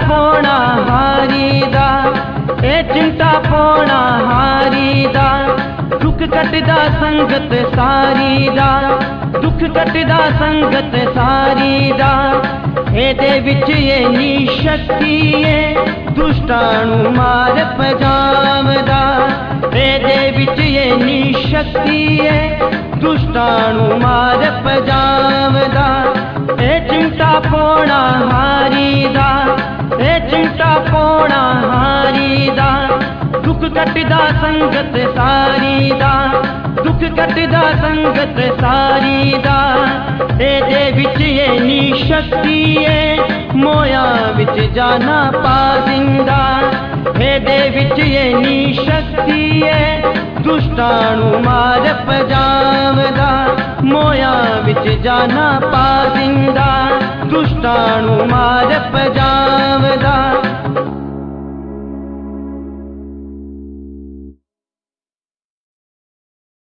पौना हारी दा, ए चिमटा पौना हारी दा, दुख कटदा संगत सारी दा, दुख कटदा संगत सारी दा। एदे विच इन्नी शक्ति है दुष्टाणु मार पजावदा, एदे विच इन्नी शक्ति है दुष्टाणु मार पजावदा। ए चिमटा पौना हारी दा, ए चिमटा पौना हारी दा, दुख कटदा संगत सारी दा, दुख कटदा संगत सारी दा। एदे विच इन्नी शक्ति है मोया विच जाना पा जिंदा, एदे विच इन्नी शक्ति है दुष्टाणु मार पजावदा। मोया विच जाना पा जिंदा, दुष्टाणु मार पजा